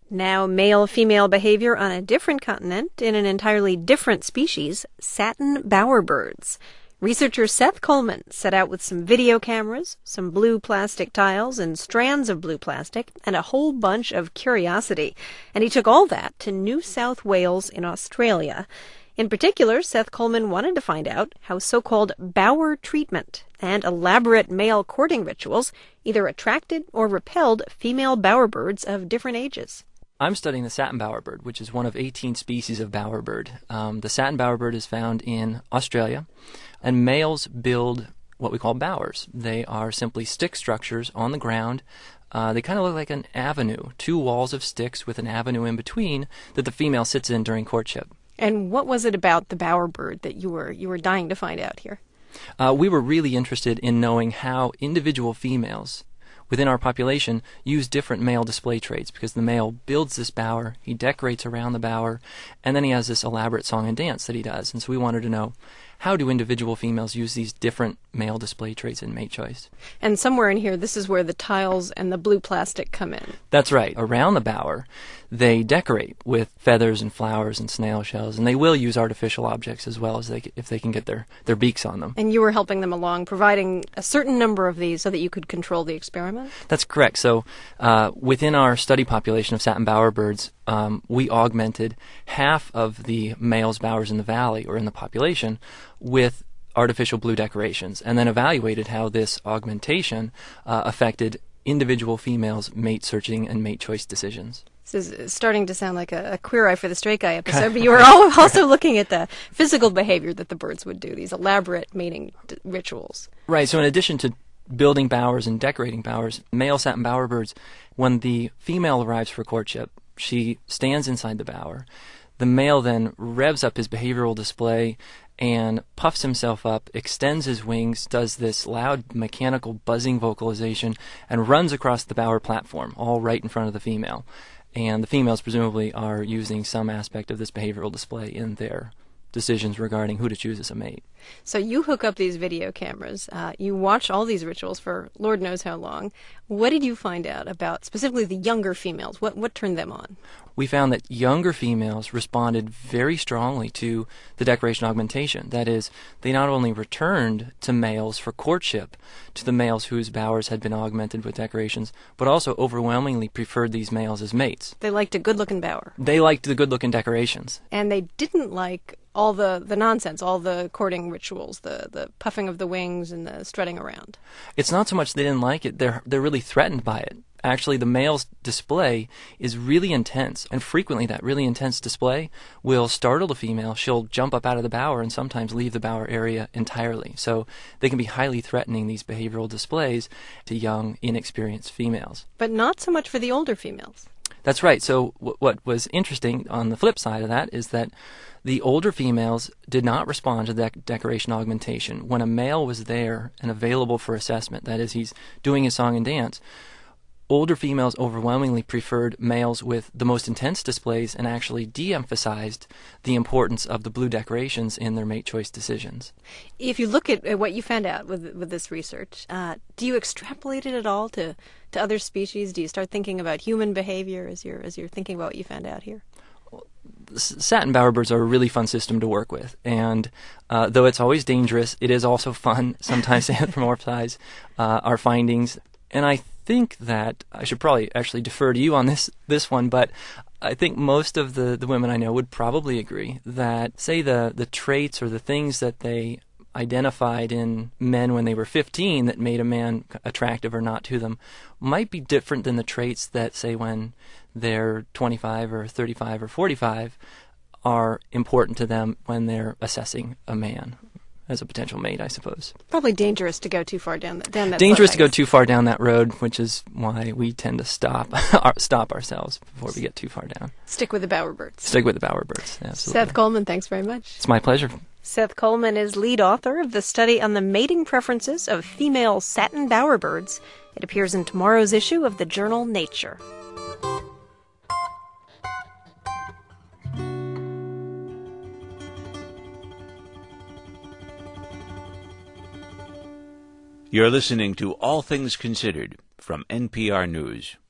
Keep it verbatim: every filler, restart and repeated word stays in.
Now, male-female behavior on a different continent in an entirely different species, satin bowerbirds. Researcher Seth Coleman set out with some video cameras, some blue plastic tiles and strands of blue plastic, and a whole bunch of curiosity. And he took all that to New South Wales in Australia. In particular, Seth Coleman wanted to find out how so-called bower treatment and elaborate male courting rituals either attracted or repelled female bowerbirds of different ages. I'm studying the satin bowerbird, which is one of eighteen species of bowerbird. Um, the satin bowerbird is found in Australia, and males build what we call bowers. They are simply stick structures on the ground. Uh, they kind of look like an avenue, two walls of sticks with an avenue in between that the female sits in during courtship. And what was it about the bowerbird that you were you were dying to find out here? Uh, we were really interested in knowing how individual females within our population use different male display traits, because the male builds this bower, he decorates around the bower, and then he has this elaborate song and dance that he does. And so we wanted to know, how do individual females use these different male display traits in mate choice? And somewhere in here, this is where the tiles and the blue plastic come in. That's right. Around the bower, they decorate with feathers and flowers and snail shells, and they will use artificial objects as well as they if they can get their, their beaks on them. And you were helping them along, providing a certain number of these so that you could control the experiment? That's correct. So uh, within our study population of satin bowerbirds, um, we augmented half of the males' bowers in the valley, or in the population, with artificial blue decorations, and then evaluated how this augmentation uh, affected individual females' mate searching and mate choice decisions. This is starting to sound like a, a Queer Eye for the Straight Guy episode, but you were also looking at the physical behavior that the birds would do, these elaborate mating d- rituals. Right, so in addition to building bowers and decorating bowers, male satin bowerbirds, when the female arrives for courtship, she stands inside the bower. The male then revs up his behavioral display and puffs himself up, extends his wings, does this loud mechanical buzzing vocalization, and runs across the bower platform, all right in front of the female. And the females presumably are using some aspect of this behavioral display in their decisions regarding who to choose as a mate. So you hook up these video cameras. Uh, you watch all these rituals for Lord knows how long. What did you find out about specifically the younger females? What what turned them on? We found that younger females responded very strongly to the decoration augmentation. That is, they not only returned to males for courtship, to the males whose bowers had been augmented with decorations, but also overwhelmingly preferred these males as mates. They liked a good-looking bower. They liked the good-looking decorations. And they didn't like all the, the nonsense, all the courting rituals, the, the puffing of the wings and the strutting around. It's not so much they didn't like it, they're, they're really threatened by it. Actually, the male's display is really intense, and frequently that really intense display will startle the female. She'll jump up out of the bower and sometimes leave the bower area entirely. So they can be highly threatening, these behavioral displays, to young, inexperienced females. But not so much for the older females. That's right. So w- what was interesting on the flip side of that is that the older females did not respond to the dec- decoration augmentation. When a male was there and available for assessment, that is, he's doing his song and dance, older females overwhelmingly preferred males with the most intense displays and actually de-emphasized the importance of the blue decorations in their mate choice decisions. If you look at, at what you found out with with this research, uh, do you extrapolate it at all to, to other species? Do you start thinking about human behavior as you're as you're thinking about what you found out here? Satin bowerbirds are a really fun system to work with, and uh, though it's always dangerous, it is also fun sometimes to anthropomorphize uh, our findings. And I think that I should probably actually defer to you on this this one, but I think most of the, the women I know would probably agree that, say, the, the traits or the things that they identified in men when they were fifteen that made a man attractive or not to them might be different than the traits that, say, when they're twenty-five or thirty-five or forty-five are important to them when they're assessing a man as a potential mate, I suppose. Probably dangerous to go too far down, that, down that Dangerous road, to go too far down that road, which is why we tend to stop stop ourselves before we get too far down. Stick with the bowerbirds. Stick with the bowerbirds, absolutely. Seth Coleman, thanks very much. It's my pleasure. Seth Coleman is lead author of the study on the mating preferences of female satin bowerbirds. It appears in tomorrow's issue of the journal Nature. You're listening to All Things Considered from N P R News.